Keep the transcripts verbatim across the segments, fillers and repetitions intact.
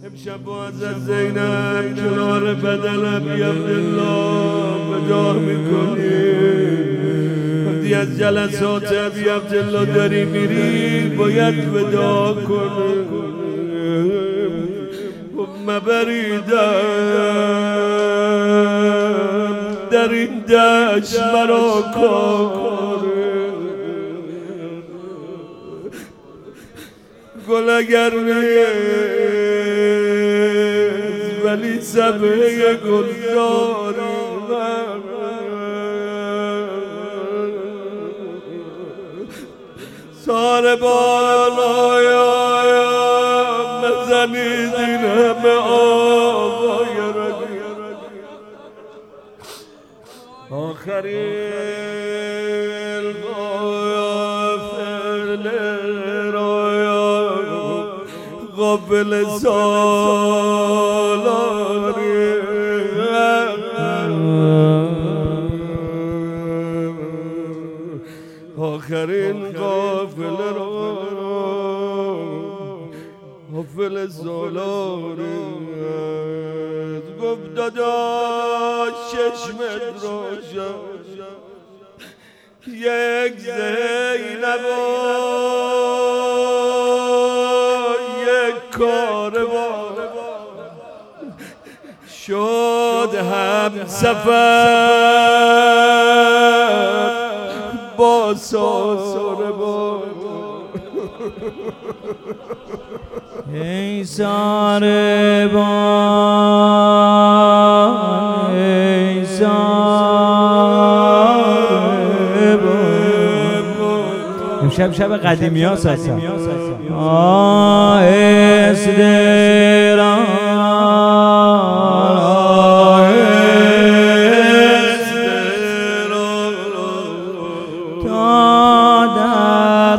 امشب با عزت زینب کنار بدنم بی عبدالله ودا میکنیم. وقتی از جلسات بی عبدالله داری میری باید ودا کنیم. مبریدم در این دشت مرا کار گل اگر نیست ولی سبه گلداری سار بالایم نزنید این همه آوای رگی آخرین غافل رایا قابل سالاری آخرین قافل را قافل سالاری گفت داداش چشمت روشن یک زینب و یک کاروان شد هم سفر با ساربان ای ساربان ای ساربان امشب شب قدیمی ها هستم آه اسدران تا در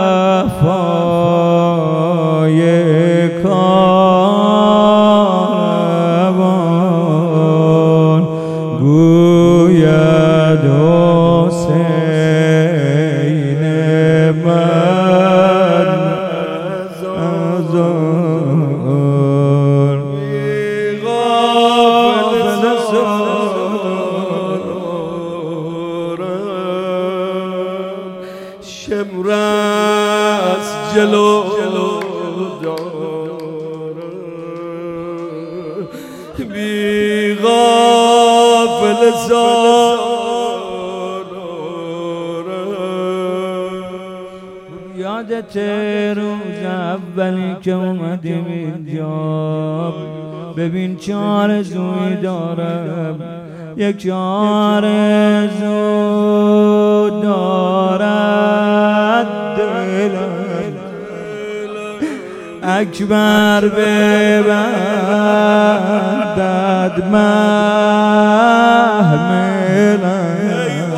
غفای کاروان گوید حسین من ازان بی غافل سارم شمرس جلو دارم بی غافل سارم یادت روز اولی که اومدیم اینجا ببین چه آرزویی دارم یک آرزو دارد دلم اکبر ببندد محملم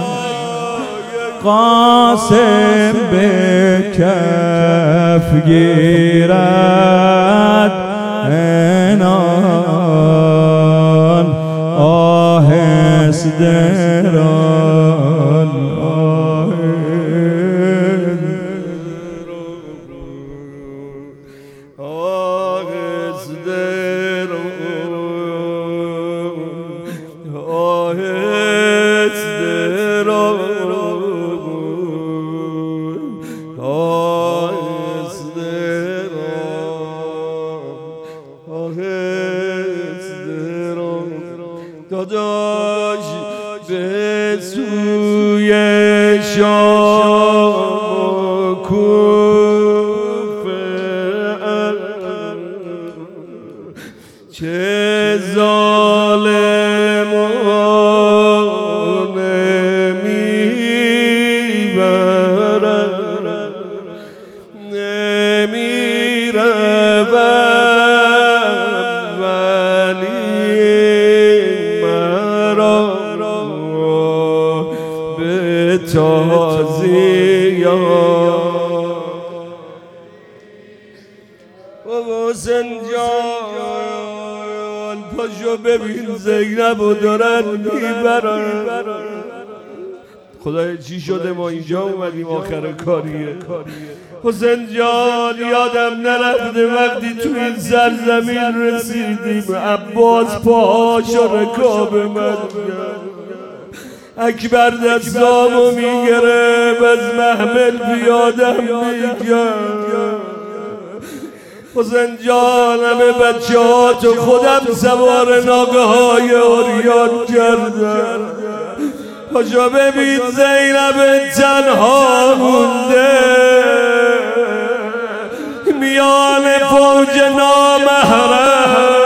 قاسم به کف گیرد عنان آهسته ران آهسته ران آهسته ران آهسته ران آهسته ران داداش به سوی شام و کوفه چه ظالمان نمیبرد نمیرود ولی مرا به تازیان حسین جان پاشو ببین زینب و دارن میبرن خدای چی شده ما اینجا اومدیم آخر کاریه. حسین جان یادم نرفته وقتی تو این سرزمین رسیدیم عباس پاهاشو رکاب من اکبر دستامو میگرم از محمل پیادم میگم حسین جان همه بچه ها تو خودم سوار ناقه های اوریان کردن پاشا ببین زینب تنها مونده میان فوج نامحرم